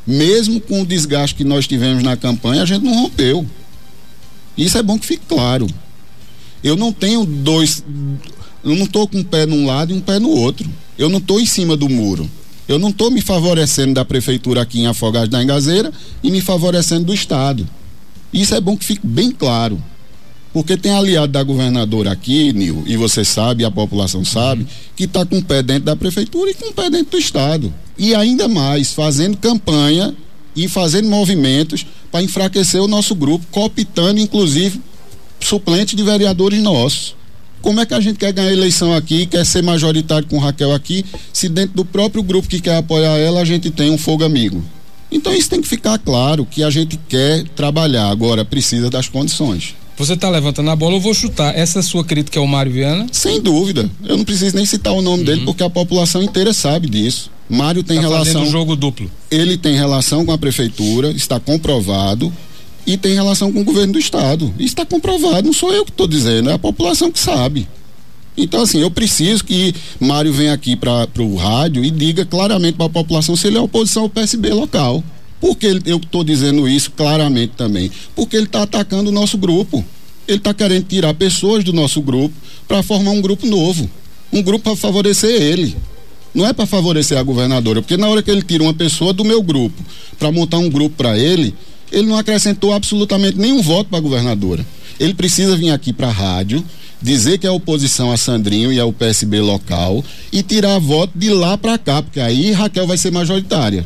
Mesmo com o desgaste que nós tivemos na campanha, a gente não rompeu. Isso é bom que fique claro. Eu não tenho eu não estou com um pé num lado e um pé no outro. Eu não estou em cima do muro. Eu não estou me favorecendo da prefeitura aqui em Afogados da Engazeira e me favorecendo do Estado. Isso é bom que fique bem claro. Porque tem aliado da governadora aqui, Nil, e você sabe, a população sabe, que está com um pé dentro da prefeitura e com um pé dentro do Estado. E ainda mais, fazendo campanha e fazendo movimentos para enfraquecer o nosso grupo, cooptando, inclusive, suplentes de vereadores nossos. Como é que a gente quer ganhar a eleição aqui, quer ser majoritário com Raquel aqui, se dentro do próprio grupo que quer apoiar ela, a gente tem um fogo amigo? Então isso tem que ficar claro, que a gente quer trabalhar, agora precisa das condições. Você está levantando a bola, eu vou chutar. Essa sua crítica ao Mário Viana? Sem dúvida. Eu não preciso nem citar o nome dele, porque a população inteira sabe disso. Mário tem relação. Fazendo jogo duplo. Ele tem relação com a prefeitura, está comprovado, e tem relação com o governo do Estado. Isso está comprovado, não sou eu que estou dizendo, é a população que sabe. Então, assim, eu preciso que Mário venha aqui para o rádio e diga claramente para a população se ele é oposição ao PSB local. Por que eu estou dizendo isso claramente também? Porque ele está atacando o nosso grupo. Ele está querendo tirar pessoas do nosso grupo para formar um grupo novo. Um grupo para favorecer ele. Não é para favorecer a governadora, porque na hora que ele tira uma pessoa do meu grupo para montar um grupo para ele não acrescentou absolutamente nenhum voto para a governadora. Ele precisa vir aqui para a rádio, dizer que é oposição a Sandrinho e ao PSB local e tirar voto de lá para cá, porque aí Raquel vai ser majoritária.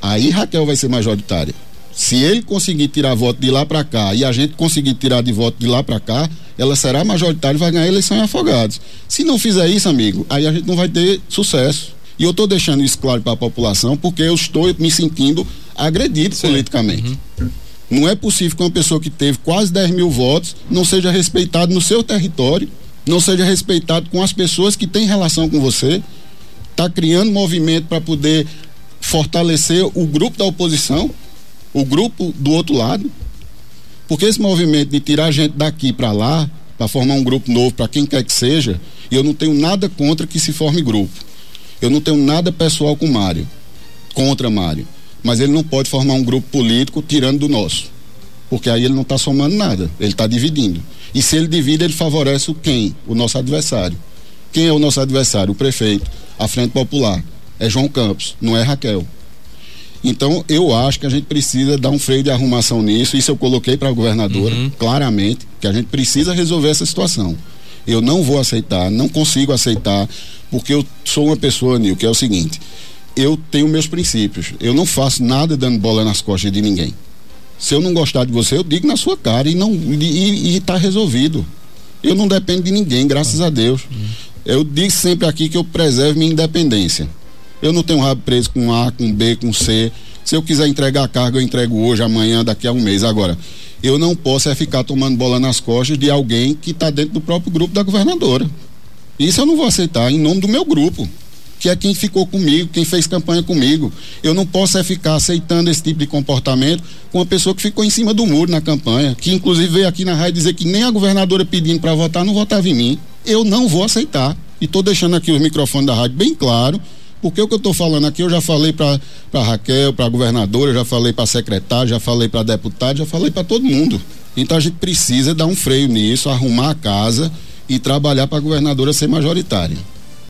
Se ele conseguir tirar voto de lá para cá e a gente conseguir tirar de voto de lá para cá, ela será majoritária e vai ganhar a eleição em Afogados. Se não fizer isso, amigo, aí a gente não vai ter sucesso. E eu estou deixando isso claro para a população porque eu estou me sentindo agredido politicamente. Não é possível que uma pessoa que teve quase 10 mil votos não seja respeitado no seu território, não seja respeitado com as pessoas que têm relação com você, está criando movimento para poder fortalecer o grupo da oposição, o grupo do outro lado, porque esse movimento de tirar gente daqui para lá, para formar um grupo novo, para quem quer que seja, eu não tenho nada contra que se forme grupo. Eu não tenho nada pessoal com Mário, contra Mário, mas ele não pode formar um grupo político tirando do nosso, porque aí ele não está somando nada, ele está dividindo. E se ele divide, ele favorece quem? O nosso adversário. Quem é o nosso adversário? O prefeito, a Frente Popular. É João Campos, não é Raquel. Então, eu acho que a gente precisa dar um freio de arrumação nisso. Isso eu coloquei para a governadora, claramente, que a gente precisa resolver essa situação. Eu não vou aceitar, não consigo aceitar, porque eu sou uma pessoa, Nil, que é o seguinte: eu tenho meus princípios. Eu não faço nada dando bola nas costas de ninguém. Se eu não gostar de você, eu digo na sua cara e está resolvido. Eu não dependo de ninguém, graças a Deus. Eu digo sempre aqui que eu preservo minha independência. Eu não tenho rabo preso com A, com B, com C. Se eu quiser entregar a carga, eu entrego hoje, amanhã, daqui a um mês. Agora, eu não posso ficar tomando bola nas costas de alguém que está dentro do próprio grupo da governadora. Isso eu não vou aceitar, em nome do meu grupo, que é quem ficou comigo, quem fez campanha comigo. Eu não posso ficar aceitando esse tipo de comportamento com uma pessoa que ficou em cima do muro na campanha, que inclusive veio aqui na rádio dizer que nem a governadora pedindo para votar, não votava em mim. Eu não vou aceitar. E estou deixando aqui os microfones da rádio bem claro, porque o que eu estou falando aqui, eu já falei para Raquel, para a governadora, eu já falei para a secretária, já falei para deputado, já falei para todo mundo. Então a gente precisa dar um freio nisso, arrumar a casa e trabalhar para a governadora ser majoritária.